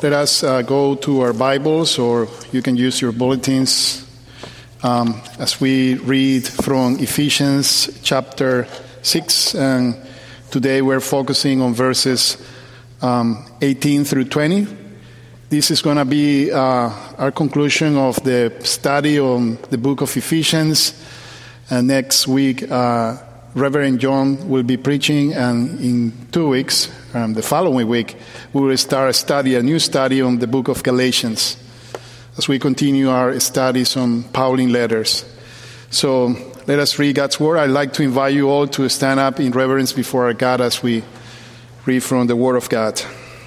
let us go to our Bibles, or you can use your bulletins as we read from Ephesians chapter 6. And today we're focusing on verses 18 through 20. This is going to be our conclusion of the study on the book of Ephesians. And next week, Reverend John will be preaching, and in 2 weeks, the following week, we will start a new study on the book of Galatians as we continue our studies on Pauline letters. So let us read God's word. I'd like to invite you all to stand up in reverence before our God as we read from the word of God.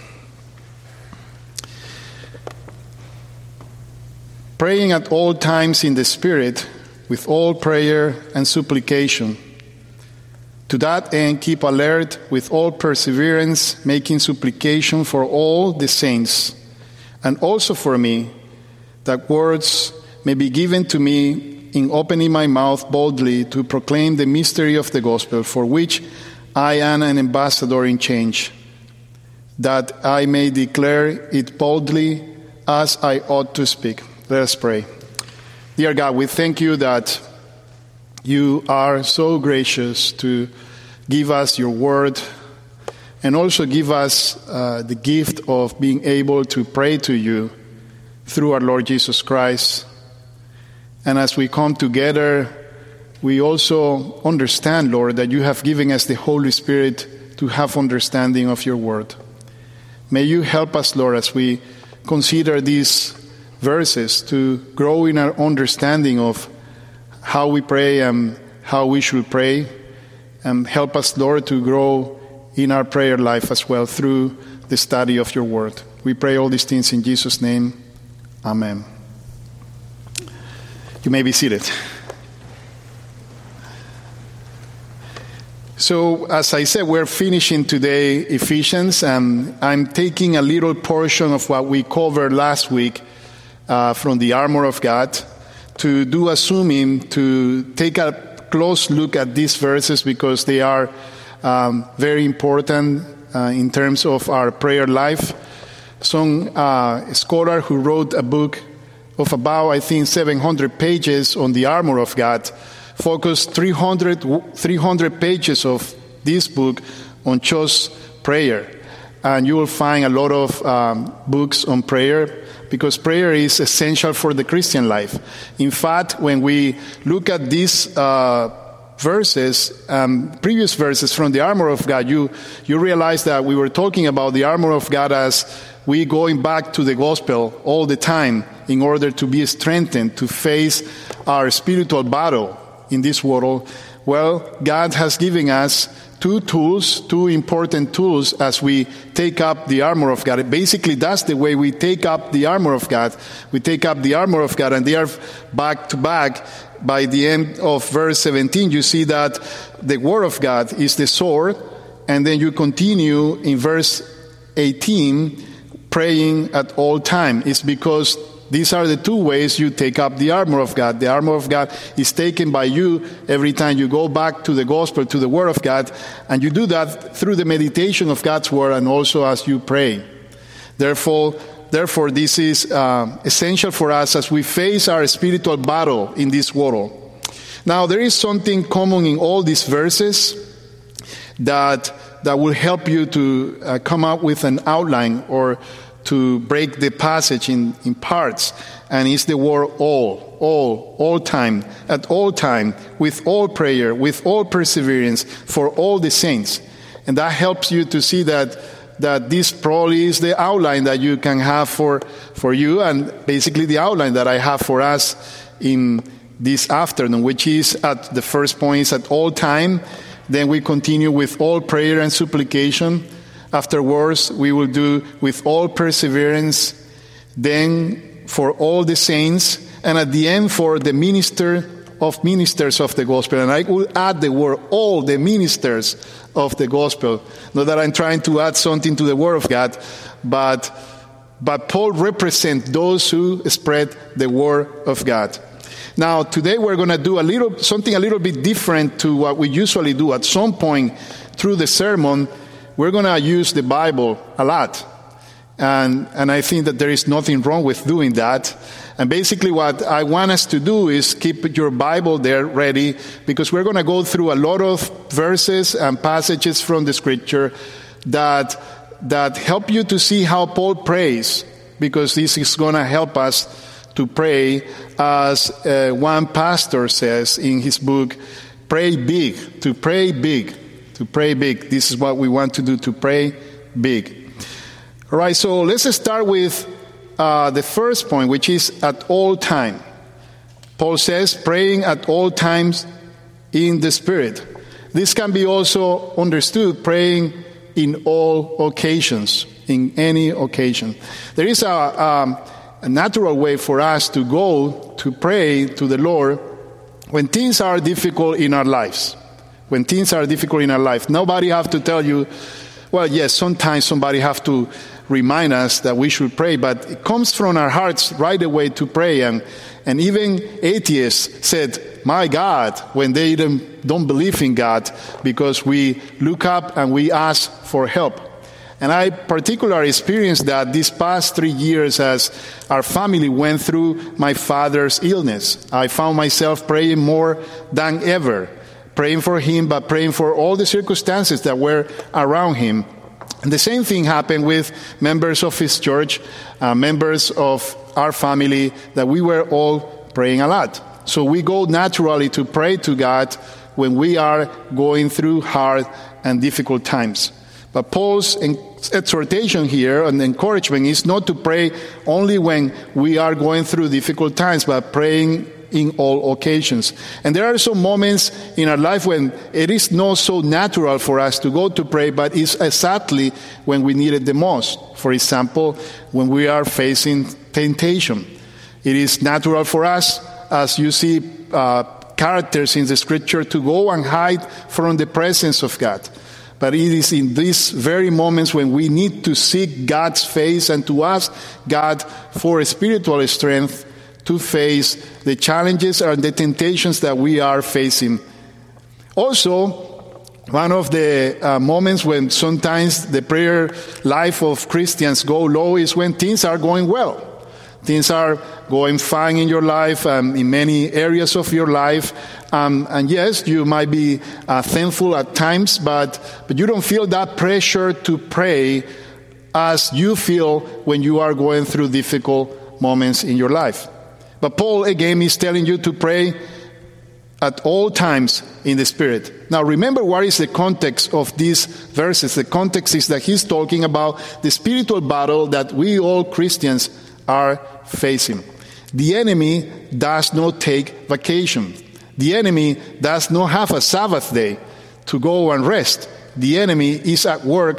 Praying at all times in the Spirit, with all prayer and supplication. To that end, keep alert with all perseverance, making supplication for all the saints, and also for me, that words may be given to me in opening my mouth boldly to proclaim the mystery of the gospel, for which I am an ambassador in chains, that I may declare it boldly as I ought to speak. Let us pray. Dear God, we thank you that you are so gracious to give us your word and also give us the gift of being able to pray to you through our Lord Jesus Christ. And as we come together, we also understand, Lord, that you have given us the Holy Spirit to have understanding of your word. May you help us, Lord, as we consider these verses to grow in our understanding of how we pray and how we should pray, and help us, Lord, to grow in our prayer life as well through the study of your word. We pray all these things in Jesus' name. Amen. You may be seated. So, as I said, we're finishing today Ephesians, and I'm taking a little portion of what we covered last week from the armor of God to do a zoom in, to take a close look at these verses because they are very important in terms of our prayer life. Some scholar who wrote a book of about, I think, 700 pages on the armor of God focused 300 pages of this book on just prayer. And you will find a lot of books on prayer, because prayer is essential for the Christian life. In fact, when we look at these verses, previous verses from the armor of God, you realize that we were talking about the armor of God as we going back to the gospel all the time in order to be strengthened to face our spiritual battle in this world. Well, God has given us two important tools as we take up the armor of God. Basically, that's the way we take up the armor of God. We take up the armor of God, and they are back to back. By the end of verse 17, you see that the word of God is the sword, and then you continue in verse 18, praying at all time. It's because these are the two ways you take up the armor of God. The armor of God is taken by you every time you go back to the gospel, to the word of God, and you do that through the meditation of God's word and also as you pray. Therefore, this is essential for us as we face our spiritual battle in this world. Now, there is something common in all these verses that will help you to come up with an outline or to break the passage in parts, and it's the word all time, at all time, with all prayer, with all perseverance, for all the saints. And that helps you to see that this probably is the outline that you can have for you, and basically the outline that I have for us in this afternoon, which is at the first point is at all time. Then we continue with all prayer and supplication. Afterwards, we will do with all perseverance, then for all the saints, and at the end for the ministers of the gospel. And I will add the word all, the ministers of the gospel. Not that I'm trying to add something to the word of God, but Paul represents those who spread the word of God. Now, today we're going to do something a little bit different to what we usually do. At some point through the sermon, we're going to use the Bible a lot. And I think that there is nothing wrong with doing that. And basically what I want us to do is keep your Bible there ready, because we're going to go through a lot of verses and passages from the Scripture that help you to see how Paul prays, because this is going to help us to pray, as one pastor says in his book, pray big, to pray big, to pray big. This is what we want to do, to pray big. All right, so let's start with the first point, which is at all time. Paul says, praying at all times in the Spirit. This can be also understood, praying in all occasions, in any occasion. There is a natural way for us to go to pray to the Lord when things are difficult in our lives. When things are difficult in our life. Nobody have to tell you, well, yes, sometimes somebody have to remind us that we should pray, but it comes from our hearts right away to pray. And even atheists said, my God, when they don't believe in God, because we look up and we ask for help. And I particularly experienced that these past 3 years as our family went through my father's illness. I found myself praying more than ever, praying for him, but praying for all the circumstances that were around him. And the same thing happened with members of his church, members of our family, that we were all praying a lot. So we go naturally to pray to God when we are going through hard and difficult times. But Paul's exhortation here and encouragement is not to pray only when we are going through difficult times, but praying in all occasions. And there are some moments in our life when it is not so natural for us to go to pray, but it's exactly when we need it the most. For example, when we are facing temptation. It is natural for us, as you see characters in the Scripture, to go and hide from the presence of God. But it is in these very moments when we need to seek God's face and to ask God for spiritual strength to face the challenges and the temptations that we are facing. Also, one of the moments when sometimes the prayer life of Christians go low is when things are going well. Things are going fine in your life, in many areas of your life. And yes, you might be thankful at times, but you don't feel that pressure to pray as you feel when you are going through difficult moments in your life. But Paul, again, is telling you to pray at all times in the Spirit. Now, remember what is the context of these verses. The context is that he's talking about the spiritual battle that we all Christians are facing. The enemy does not take vacation. The enemy does not have a Sabbath day to go and rest. The enemy is at work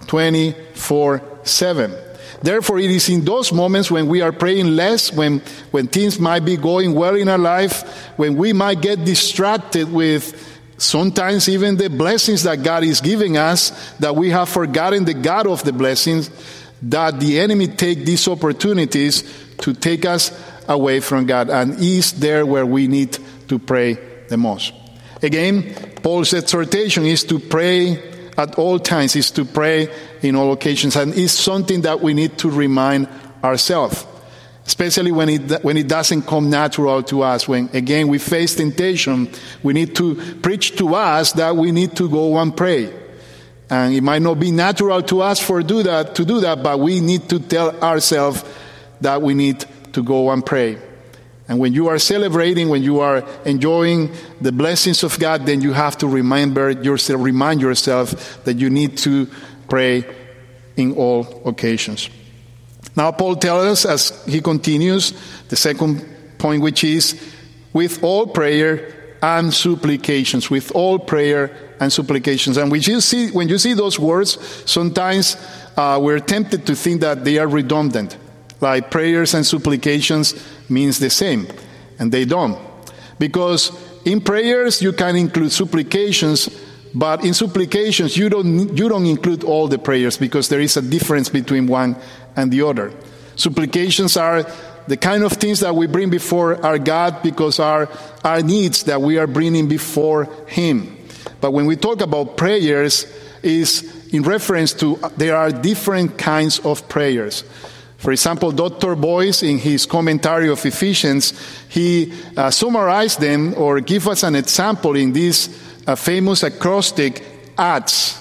24/7. Therefore, it is in those moments when we are praying less, when things might be going well in our life, when we might get distracted with sometimes even the blessings that God is giving us, that we have forgotten the God of the blessings, that the enemy take these opportunities to take us away from God, and is there where we need to pray the most. Again, Paul's exhortation is to pray at all times, is to pray in all occasions, and it's something that we need to remind ourselves, especially when it doesn't come natural to us. When again we face temptation, we need to preach to us that we need to go and pray. And it might not be natural to us to do that, but we need to tell ourselves that we need to go and pray. And when you are celebrating, when you are enjoying the blessings of God, then you have to remind yourself that you need to pray in all occasions. Now Paul tells us, as he continues, the second point, which is with all prayer and supplications. With all prayer and supplications. And when you see those words, sometimes we're tempted to think that they are redundant. Like prayers and supplications means the same, and they don't. Because in prayers you can include supplications, but in supplications you don't include all the prayers, because there is a difference between one and the other. Supplications are the kind of things that we bring before our God because our needs that we are bringing before Him. But when we talk about prayers, is in reference to there are different kinds of prayers. For example, Dr. Boyce, in his commentary of Ephesians, he summarized them or give us an example in this famous acrostic, ADS,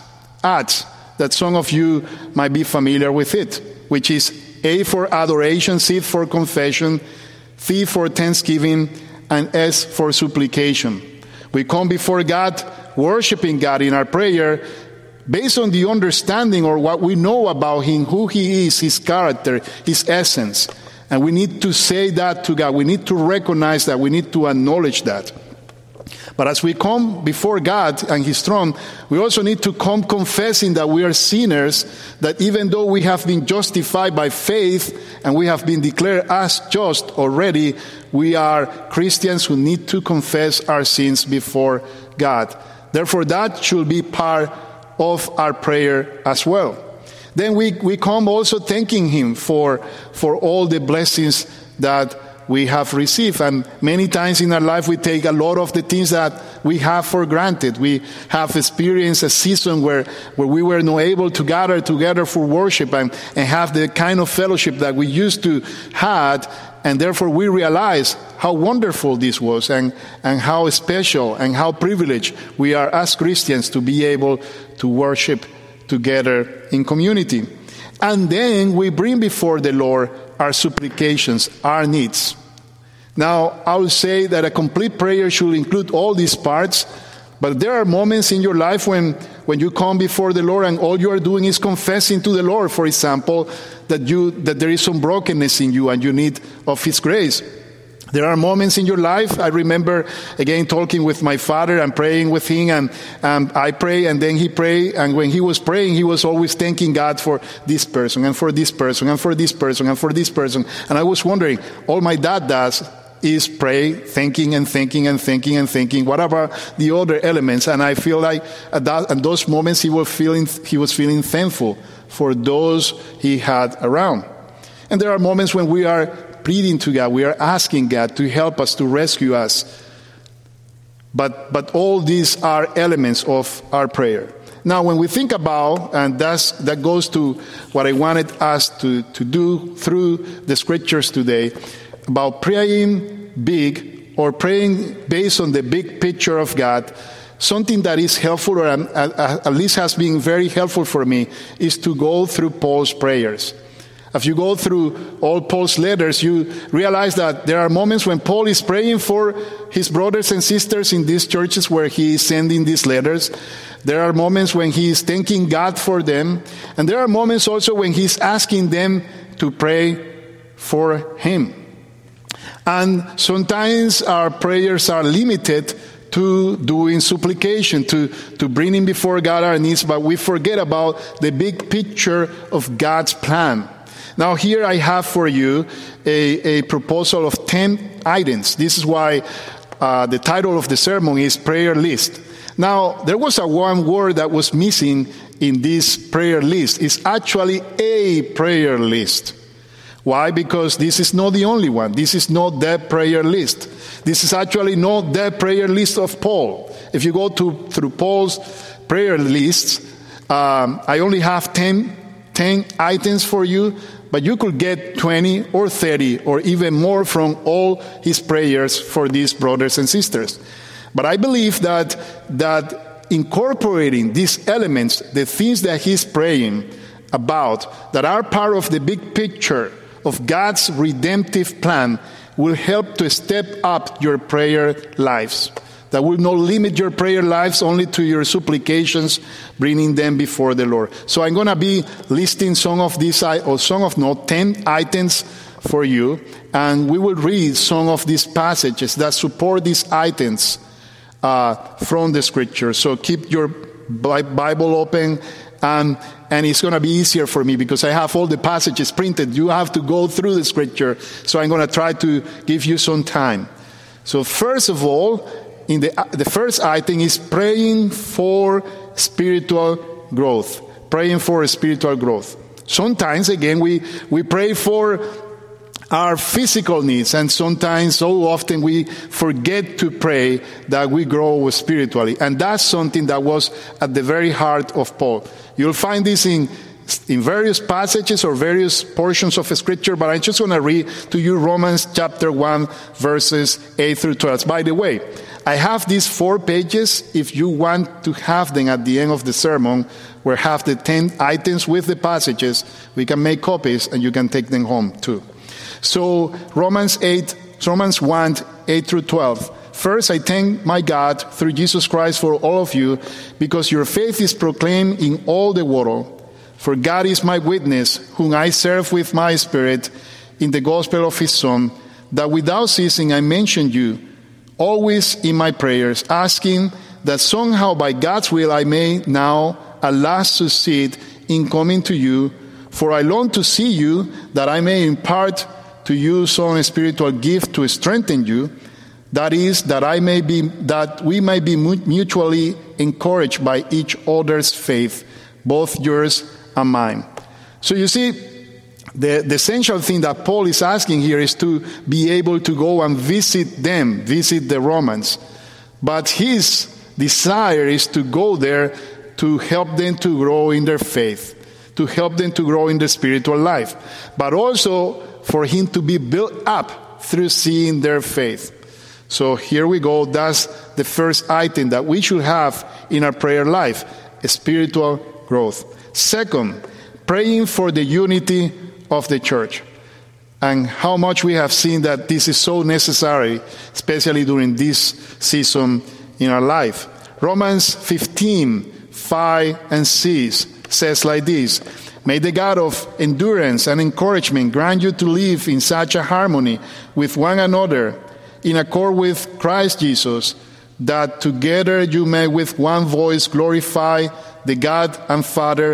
that some of you might be familiar with it, which is A for adoration, C for confession, T for thanksgiving, and S for supplication. We come before God, worshiping God in our prayer, based on the understanding or what we know about Him, who He is, His character, His essence. And we need to say that to God. We need to recognize that. We need to acknowledge that. But as we come before God and His throne, we also need to come confessing that we are sinners, that even though we have been justified by faith and we have been declared as just already, we are Christians who need to confess our sins before God. Therefore, that should be part of our prayer as well. Then we come also thanking Him for all the blessings that we have received. And many times in our life we take a lot of the things that we have for granted. We have experienced a season where we were not able to gather together for worship and have the kind of fellowship that we used to had, and therefore we realize how wonderful this was and how special and how privileged we are as Christians to be able to worship together in community. And then we bring before the Lord our supplications, our needs. Now, I would say that a complete prayer should include all these parts, but there are moments in your life when you come before the Lord and all you are doing is confessing to the Lord, for example, that there is some brokenness in you and you need of His grace. There are moments in your life, I remember, again, talking with my father and praying with him, and I pray, and then he prayed, and when he was praying, he was always thanking God for this person, and for this person, and for this person, and for this person. And I was wondering, all my dad does is pray, thanking and thanking and thanking and thanking. What about the other elements? And I feel like at those moments he was feeling thankful for those he had around. And there are moments when we are pleading to God, we are asking God to help us, to rescue us. But all these are elements of our prayer. Now, when we think about, and that goes to what I wanted us to do through the scriptures today, about praying big or praying based on the big picture of God, something that is helpful, or at least has been very helpful for me, is to go through Paul's prayers. If you go through all Paul's letters, you realize that there are moments when Paul is praying for his brothers and sisters in these churches where he is sending these letters. There are moments when he is thanking God for them. And there are moments also when he's asking them to pray for him. And sometimes our prayers are limited to doing supplication, to bringing before God our needs, but we forget about the big picture of God's plan. Now here I have for you a proposal of 10 items. This is why the title of the sermon is Prayer List. Now, there was one word that was missing in this prayer list. It's actually a prayer list. Why? Because this is not the only one. This is not the prayer list. This is actually not the prayer list of Paul. If you go through Paul's prayer lists, I only have 10 items for you, but you could get 20 or 30 or even more from all his prayers for these brothers and sisters. But I believe that incorporating these elements, the things that he's praying about, that are part of the big picture of God's redemptive plan, will help to step up your prayer lives. That will not limit your prayer lives only to your supplications, bringing them before the Lord. So I'm going to be listing some of these, 10 items for you. And we will read some of these passages that support these items from the scripture. So keep your Bible open, and it's going to be easier for me because I have all the passages printed. You have to go through the scripture. So I'm going to try to give you some time. So first of all, the first item is praying for spiritual growth. Praying for spiritual growth. Sometimes, again, we pray for our physical needs. And sometimes, so often, we forget to pray that we grow spiritually. And that's something that was at the very heart of Paul. You'll find this in various passages or various portions of Scripture, but I just want to read to you Romans chapter 1, verses 8 through 12. By the way, I have these 4 pages. If you want to have them at the end of the sermon, where have the 10 items with the passages, we can make copies and you can take them home too. So Romans 1, 8 through 12. First, I thank my God through Jesus Christ for all of you, because your faith is proclaimed in all the world. For God is my witness, whom I serve with my spirit in the gospel of his Son, that without ceasing I mention you, always in my prayers, asking that somehow by God's will I may now at last succeed in coming to you. For I long to see you, that I may impart to you some spiritual gift to strengthen you, that is, that we may be mutually encouraged by each other's faith, both yours and mine. So you see, the essential thing that Paul is asking here is to be able to go and visit the Romans. But his desire is to go there to help them to grow in their faith, to help them to grow in their spiritual life, but also for him to be built up through seeing their faith. So here we go. That's the first item that we should have in our prayer life, spiritual growth. Second, praying for the unity of the church. And how much we have seen that this is so necessary, especially during this season in our life. Romans 15, 5 and 6 says like this: May the God of endurance and encouragement grant you to live in such a harmony with one another, in accord with Christ Jesus, that together you may with one voice glorify the God and Father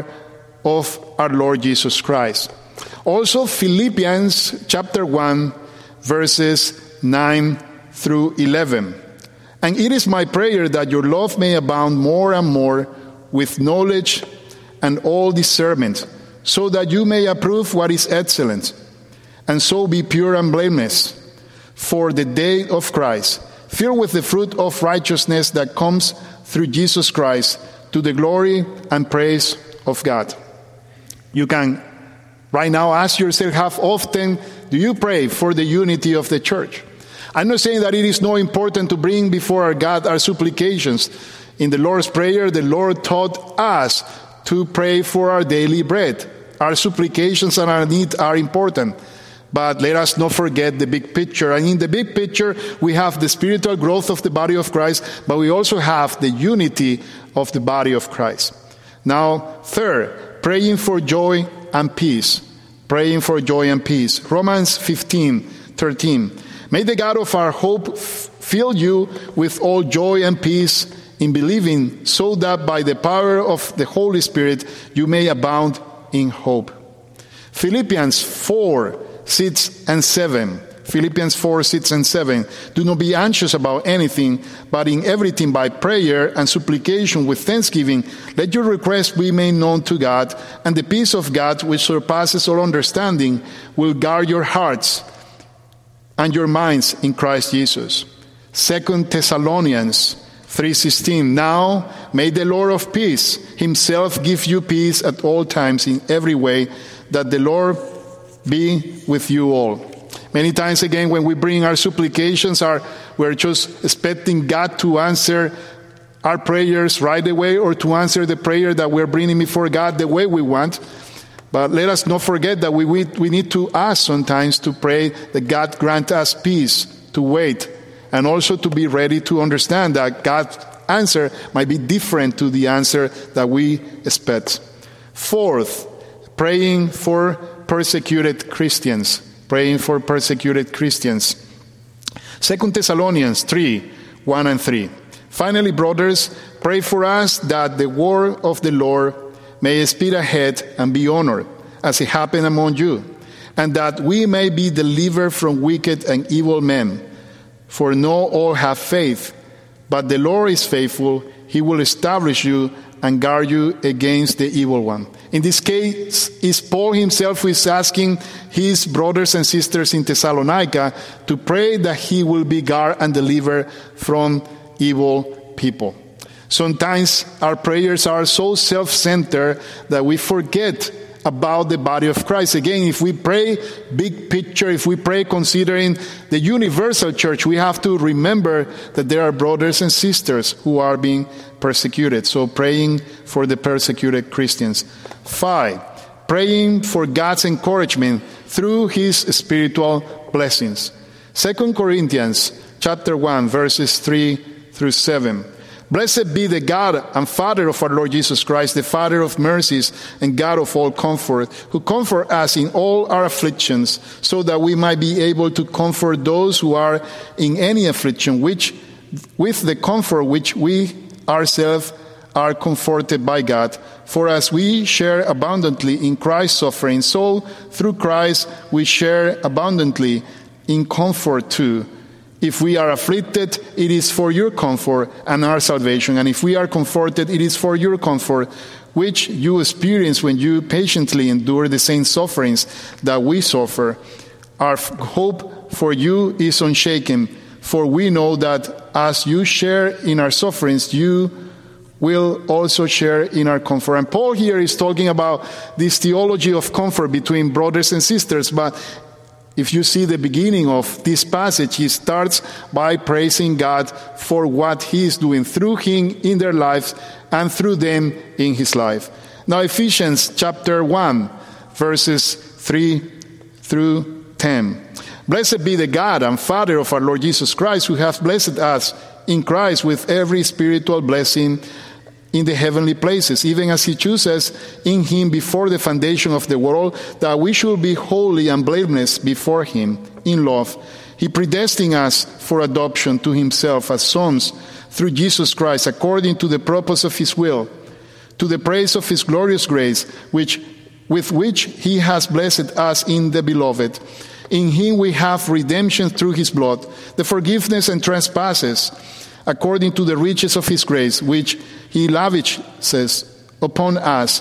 of our Lord Jesus Christ. Also, Philippians chapter 1, verses 9 through 11. And it is my prayer that your love may abound more and more with knowledge and all discernment, so that you may approve what is excellent, and so be pure and blameless for the day of Christ, filled with the fruit of righteousness that comes through Jesus Christ, to the glory and praise of God. You can right now ask yourself, how often do you pray for the unity of the church? I'm not saying that it is not important to bring before our God our supplications. In the Lord's Prayer, the Lord taught us to pray for our daily bread. Our supplications and our needs are important. But let us not forget the big picture. And in the big picture, we have the spiritual growth of the body of Christ, but we also have the unity of the body of Christ. Now, third, praying for joy and peace. Praying for joy and peace. Romans 15:13. May the God of our hope fill you with all joy and peace in believing, so that by the power of the Holy Spirit you may abound in hope. Philippians 4, 6 and 7. Philippians 4, 6 and 7. Do not be anxious about anything, but in everything by prayer and supplication with thanksgiving, let your requests be made known to God, and the peace of God, which surpasses all understanding, will guard your hearts and your minds in Christ Jesus. 2 Thessalonians 3:16. Now may the Lord of peace himself give you peace at all times in every way, that the Lord be with you all. Many times again, when we bring our supplications, we're just expecting God to answer our prayers right away, or to answer the prayer that we're bringing before God the way we want. But let us not forget that we need to ask sometimes to pray that God grant us peace, to wait, and also to be ready to understand that God's answer might be different to the answer that we expect. Fourth, praying for persecuted Christians. Praying for persecuted Christians. 2 Thessalonians 3, 1 and 3. Finally, brothers, pray for us that the word of the Lord may speed ahead and be honored, as it happened among you, and that we may be delivered from wicked and evil men. For not all have faith, but the Lord is faithful. He will establish you and guard you against the evil one. In this case, is Paul himself who is asking his brothers and sisters in Thessalonica to pray that he will be guarded and delivered from evil people. Sometimes our prayers are so self-centered that we forget about the body of Christ. Again, if we pray big picture, if we pray considering the universal church, we have to remember that there are brothers and sisters who are being persecuted. So praying for the persecuted Christians. 5, praying for God's encouragement through his spiritual blessings. 2 Corinthians chapter 1, verses 3 through 7. Blessed be the God and Father of our Lord Jesus Christ, the Father of mercies and God of all comfort, who comfort us in all our afflictions, so that we might be able to comfort those who are in any affliction, which with the comfort which we ourselves are comforted by God. For as we share abundantly in Christ's suffering, so through Christ we share abundantly in comfort too. If we are afflicted, it is for your comfort and our salvation. And if we are comforted, it is for your comfort, which you experience when you patiently endure the same sufferings that we suffer. Our hope for you is unshaken, for we know that as you share in our sufferings, you will also share in our comfort. And Paul here is talking about this theology of comfort between brothers and sisters, but if you see the beginning of this passage, he starts by praising God for what he is doing through him in their lives and through them in his life. Now, Ephesians chapter 1, verses 3 through 10. Blessed be the God and Father of our Lord Jesus Christ, who hath blessed us in Christ with every spiritual blessing in the heavenly places, even as he chooses in him before the foundation of the world, that we should be holy and blameless before him in love. He predestined us for adoption to himself as sons through Jesus Christ, according to the purpose of his will, to the praise of his glorious grace, with which he has blessed us in the beloved. In him we have redemption through his blood, the forgiveness and trespasses, according to the riches of his grace, which he lavishes upon us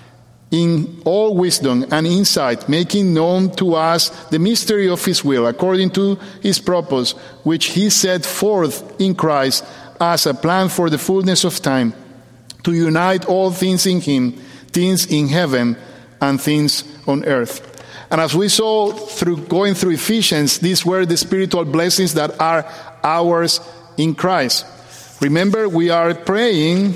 in all wisdom and insight, making known to us the mystery of his will, according to his purpose, which he set forth in Christ as a plan for the fullness of time, to unite all things in him, things in heaven and things on earth. And as we saw going through Ephesians, these were the spiritual blessings that are ours in Christ. Remember, we're praying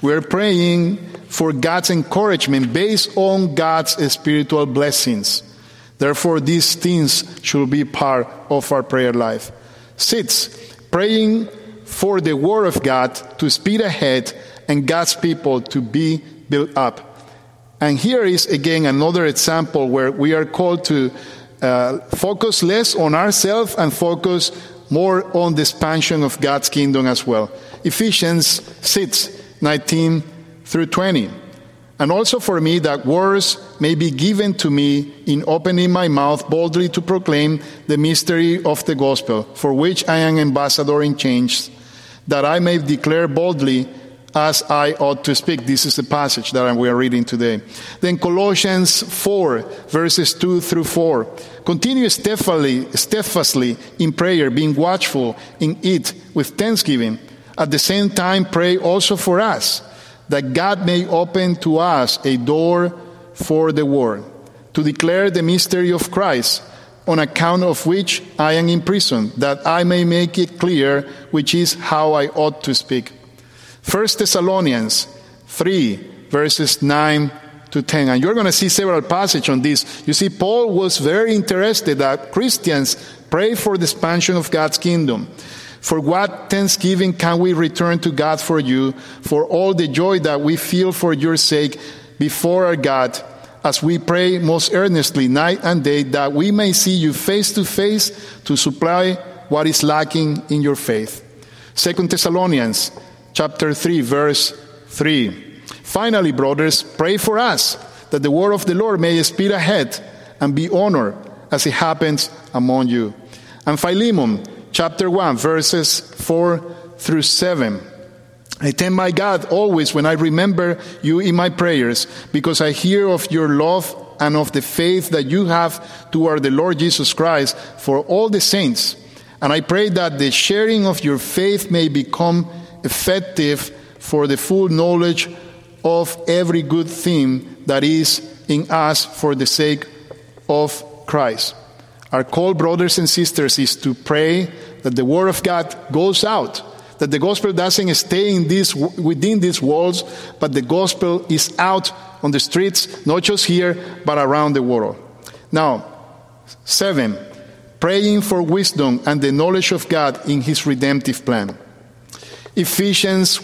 for God's encouragement based on God's spiritual blessings. Therefore, these things should be part of our prayer life. 6, praying for the Word of God to speed ahead and God's people to be built up. And here is again another example where we are called to focus less on ourselves and focus more on the expansion of God's kingdom as well. Ephesians 6:19 through 20. And also for me, that words may be given to me in opening my mouth boldly to proclaim the mystery of the gospel, for which I am ambassador in chains, that I may declare boldly as I ought to speak. This is the passage that we are reading today. Then Colossians 4, verses 2 through 4. Continue steadfastly in prayer, being watchful in it with thanksgiving. At the same time, pray also for us, that God may open to us a door for the word, to declare the mystery of Christ, on account of which I am in prison, that I may make it clear which is how I ought to speak. 1 Thessalonians 3, verses 9 to 10. And you're going to see several passages on this. You see, Paul was very interested that Christians pray for the expansion of God's kingdom. For what thanksgiving can we return to God for you, for all the joy that we feel for your sake before our God, as we pray most earnestly night and day, that we may see you face to face to supply what is lacking in your faith. 2 Thessalonians chapter 3, verse 3. Finally, brothers, pray for us, that the word of the Lord may speed ahead and be honored as it happens among you. And Philemon chapter 1, verses 4 through 7. I thank my God always when I remember you in my prayers, because I hear of your love and of the faith that you have toward the Lord Jesus Christ for all the saints. And I pray that the sharing of your faith may become effective for the full knowledge of every good thing that is in us for the sake of Christ. Our call, brothers and sisters, is to pray that the word of God goes out, that the gospel doesn't stay within these walls, but the gospel is out on the streets, not just here, but around the world. Now, 7, praying for wisdom and the knowledge of God in his redemptive plan. Ephesians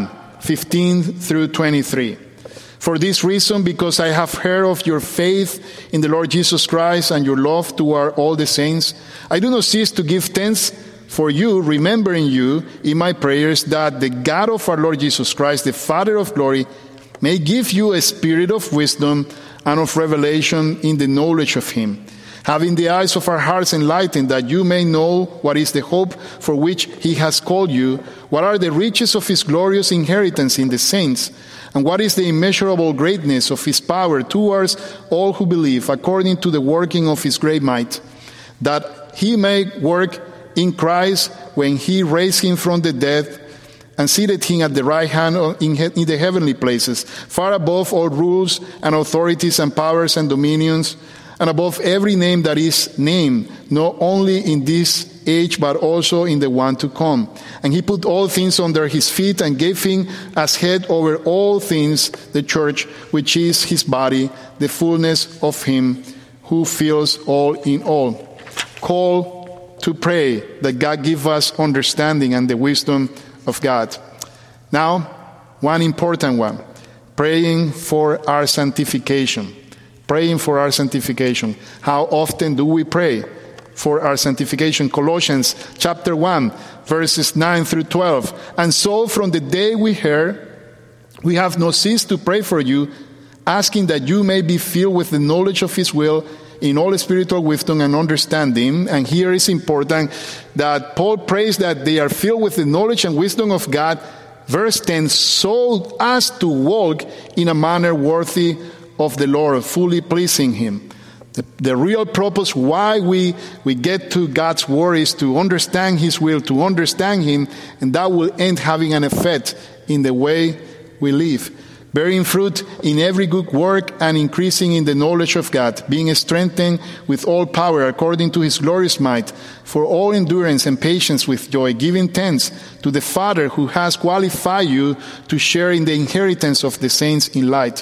1:15-23. For this reason, because I have heard of your faith in the Lord Jesus Christ and your love toward all the saints, I do not cease to give thanks for you, remembering you in my prayers, that the God of our Lord Jesus Christ, the Father of glory, may give you a spirit of wisdom and of revelation in the knowledge of him, having the eyes of our hearts enlightened, that you may know what is the hope for which he has called you, what are the riches of his glorious inheritance in the saints, and what is the immeasurable greatness of his power towards all who believe, according to the working of his great might, that he may work in Christ when he raised him from the dead and seated him at the right hand in the heavenly places, far above all rules and authorities and powers and dominions, and above every name that is named, not only in this age, but also in the one to come. And he put all things under his feet and gave him as head over all things the church, which is his body, the fullness of him who fills all in all. Call to pray that God give us understanding and the wisdom of God. Now, one important one, praying for our sanctification. Praying for our sanctification. How often do we pray for our sanctification? Colossians chapter 1, verses 9-12. And so from the day we heard, we have not ceased to pray for you, asking that you may be filled with the knowledge of his will in all spiritual wisdom and understanding. And here is important that Paul prays that they are filled with the knowledge and wisdom of God. Verse 10, so as to walk in a manner worthy of the Lord, fully pleasing him. The real purpose why we get to God's word is to understand his will, to understand him, and that will end having an effect in the way we live. Bearing fruit in every good work and increasing in the knowledge of God, being strengthened with all power according to his glorious might, for all endurance and patience with joy, giving thanks to the Father who has qualified you to share in the inheritance of the saints in light.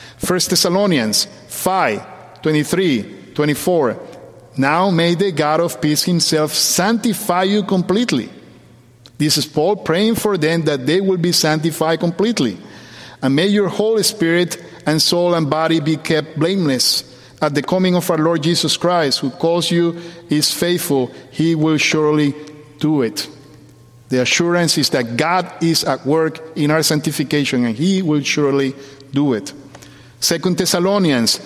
1 Thessalonians 5:23-24. Now may the God of peace himself sanctify you completely. This is Paul praying for them that they will be sanctified completely. And may your whole spirit and soul and body be kept blameless at the coming of our Lord Jesus Christ, who calls you is faithful. He will surely do it. The assurance is that God is at work in our sanctification, and he will surely do it. 2 Thessalonians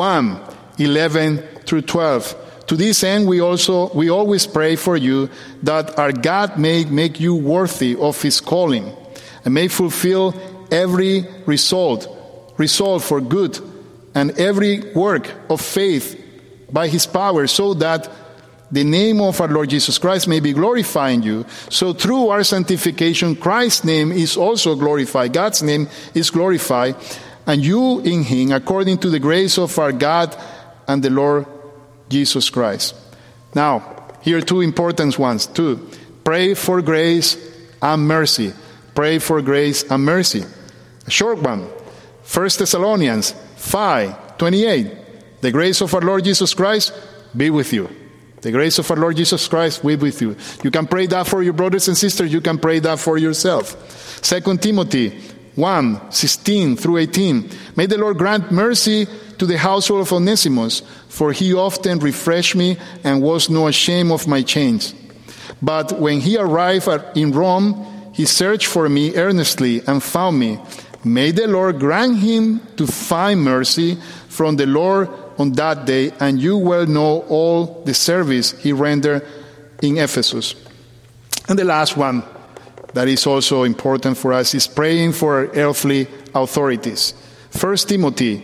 1:11-12. To this end, we always pray for you, that our God may make you worthy of his calling, and may fulfill every resolve for good and every work of faith by his power, so that the name of our Lord Jesus Christ may be glorified in you. So through our sanctification, Christ's name is also glorified. God's name is glorified, and you in him, according to the grace of our God and the Lord Jesus Christ. Now, here are two important ones. 2, pray for grace and mercy. Pray for grace and mercy. A short one, 1 Thessalonians 5:28. The grace of our Lord Jesus Christ be with you. The grace of our Lord Jesus Christ be with you. You can pray that for your brothers and sisters. You can pray that for yourself. 2 Timothy 1:16-18. May the Lord grant mercy to the household of Onesimus, for he often refreshed me and was not ashamed of my chains. But when he arrived in Rome, he searched for me earnestly and found me. May the Lord grant him to find mercy from the Lord on that day, and you well know all the service he rendered in Ephesus. And the last one, that is also important for us is praying for earthly authorities. 1 Timothy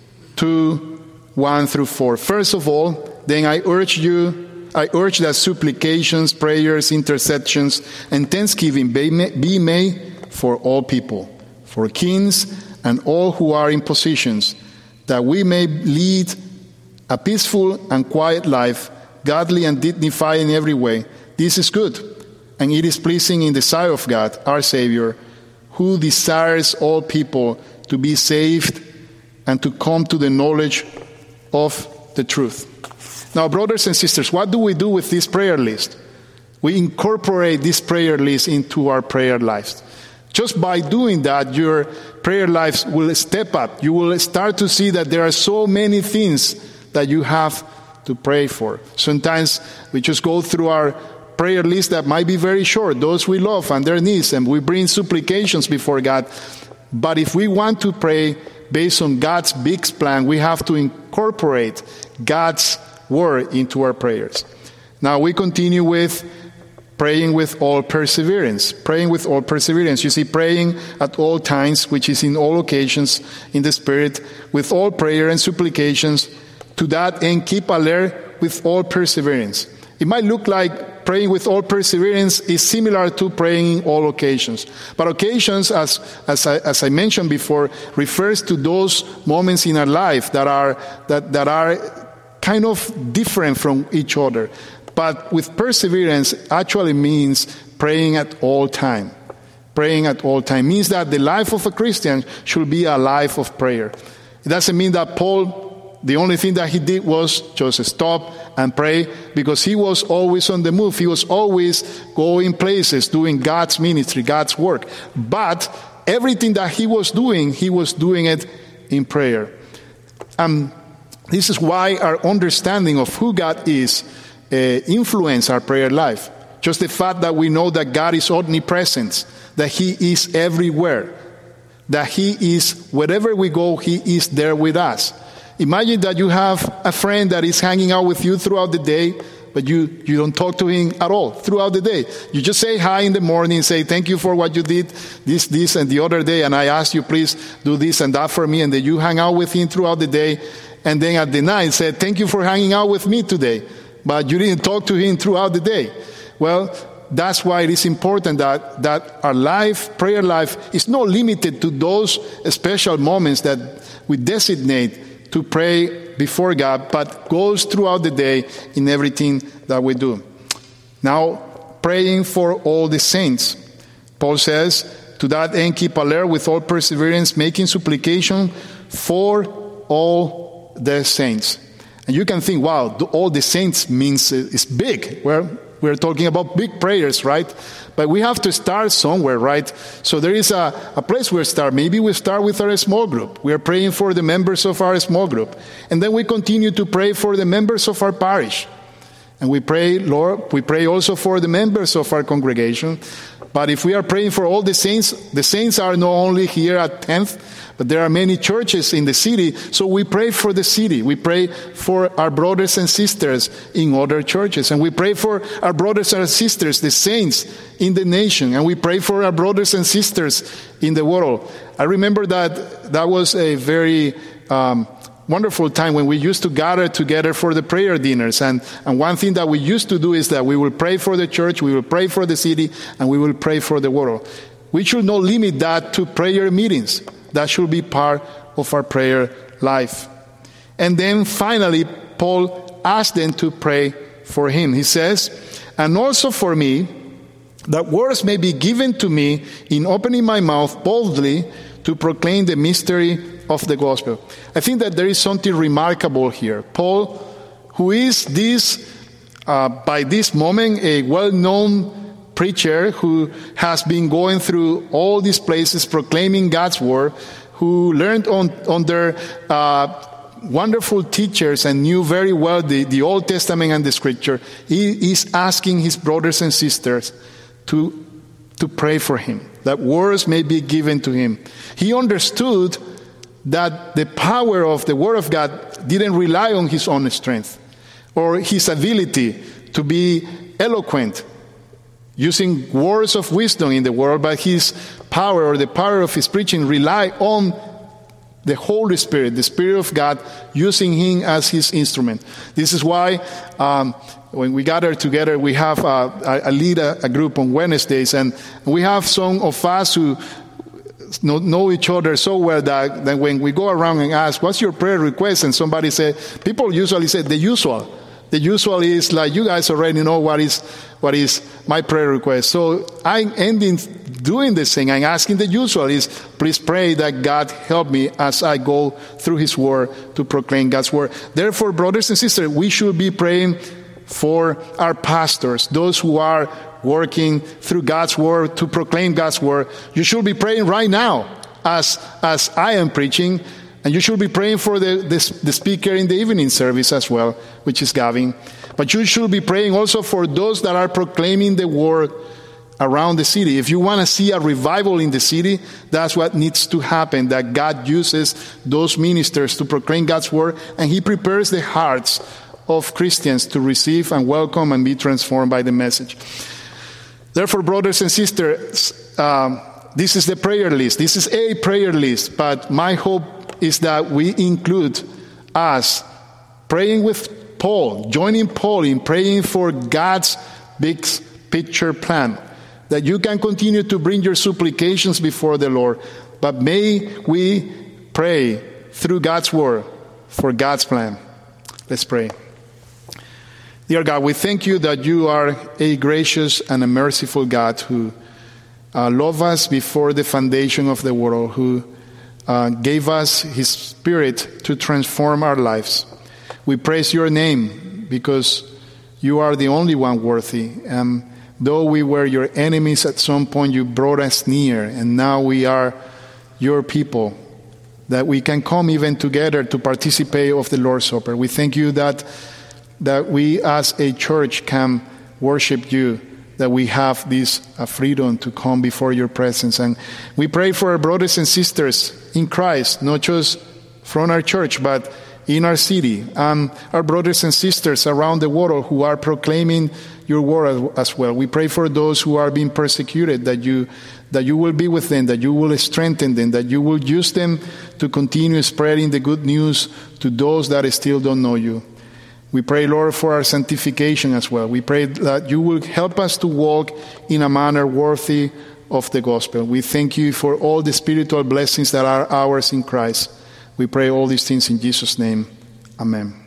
2:1-4. First of all, then I urge that supplications, prayers, intercessions, and thanksgiving be made for all people, for kings and all who are in positions, that we may lead a peaceful and quiet life, godly and dignified in every way. This is good, and it is pleasing in the sight of God, our Savior, who desires all people to be saved and to come to the knowledge of the truth. Now, brothers and sisters, what do we do with this prayer list? We incorporate this prayer list into our prayer lives. Just by doing that, your prayer lives will step up. You will start to see that there are so many things that you have to pray for. Sometimes we just go through our prayer list that might be very short, those we love and their needs, and we bring supplications before God. But if we want to pray based on God's big plan, we have to incorporate God's word into our prayers. Now we continue with praying with all perseverance. Praying with all perseverance. You see, praying at all times, which is in all occasions in the Spirit, with all prayer and supplications, to that end keep alert with all perseverance. It might look like praying with all perseverance is similar to praying in all occasions. But occasions, as I mentioned before, refers to those moments in our life that are kind of different from each other. But with perseverance actually means praying at all time. Praying at all time means that the life of a Christian should be a life of prayer. It doesn't mean that Paul, the only thing that he did was just stop and pray, because he was always on the move. He was always going places, doing God's ministry, God's work. But everything that he was doing it in prayer. This is why our understanding of who God is influence our prayer life. Just the fact that we know that God is omnipresent, that He is everywhere, that He is, wherever we go, He is there with us. Imagine that you have a friend that is hanging out with you throughout the day, but you don't talk to him at all throughout the day. You just say hi in the morning, say thank you for what you did this and the other day, and I asked you please do this and that for me, and then you hang out with him throughout the day, and then at the night said thank you for hanging out with me today, but you didn't talk to him throughout the day. Well, that's why it is important that our prayer life is not limited to those special moments that we designate to pray before God, but goes throughout the day in everything that we do. Now, praying for all the saints. Paul says, to that end keep alert with all perseverance, making supplication for all the saints. And you can think, wow, all the saints means it's big. Well, we're talking about big prayers, right? But we have to start somewhere, right? So there is a place where we start. Maybe we start with our small group. We are praying for the members of our small group. And then we continue to pray for the members of our parish. And we pray, Lord, we pray also for the members of our congregation. But if we are praying for all the saints are not only here at 10th, but there are many churches in the city, so we pray for the city. We pray for our brothers and sisters in other churches. And we pray for our brothers and sisters, the saints in the nation. And we pray for our brothers and sisters in the world. I remember that was a very wonderful time when we used to gather together for the prayer dinners. And one thing that we used to do is that we will pray for the church, we will pray for the city, and we will pray for the world. We should not limit that to prayer meetings. That should be part of our prayer life. And then finally, Paul asked them to pray for him. He says, and also for me, that words may be given to me in opening my mouth boldly to proclaim the mystery of the gospel. I think that there is something remarkable here. Paul, who is by this moment, a well-known preacher who has been going through all these places proclaiming God's word, who learned under wonderful teachers and knew very well the Old Testament and the Scripture. He is asking his brothers and sisters to pray for him, that words may be given to him. He understood that the power of the Word of God didn't rely on his own strength or his ability to be eloquent. using words of wisdom in the world, but his power, or the power of his preaching, rely on the Holy Spirit, the Spirit of God, using him as his instrument. This is why when we gather together, we have I lead a group on Wednesdays, and we have some of us who know each other so well that when we go around and ask, what's your prayer request? And somebody say, people usually say the usual. The usual is like, you guys already know what is my prayer request. So I'm ending doing this thing. I'm asking the usual is, please pray that God help me as I go through his word to proclaim God's word. Therefore, brothers and sisters, we should be praying for our pastors, those who are working through God's word to proclaim God's word. You should be praying right now as I am preaching. And you should be praying for the speaker in the evening service as well, which is Gavin. But you should be praying also for those that are proclaiming the word around the city. If you want to see a revival in the city, that's what needs to happen, that God uses those ministers to proclaim God's word, and he prepares the hearts of Christians to receive and welcome and be transformed by the message. Therefore, brothers and sisters, this is the prayer list. This is a prayer list, but my hope is that we include us praying with Paul, joining Paul in praying for God's big picture plan, that you can continue to bring your supplications before the Lord, but may we pray through God's word for God's plan. Let's pray. Dear God, we thank you that you are a gracious and a merciful God who loved us before the foundation of the world, who gave us his Spirit to transform our lives. We praise your name because you are the only one worthy. And though we were your enemies at some point, you brought us near, and now we are your people, that we can come even together to participate of the Lord's Supper. We thank you that we as a church can worship you, that we have this freedom to come before your presence. And we pray for our brothers and sisters in Christ, not just from our church, but in our city, and our brothers and sisters around the world who are proclaiming your word as well. We pray for those who are being persecuted, that you will be with them, that you will strengthen them, that you will use them to continue spreading the good news to those that still don't know you. We pray, Lord, for our sanctification as well. We pray that you will help us to walk in a manner worthy of the gospel. We thank you for all the spiritual blessings that are ours in Christ. We pray all these things in Jesus' name. Amen.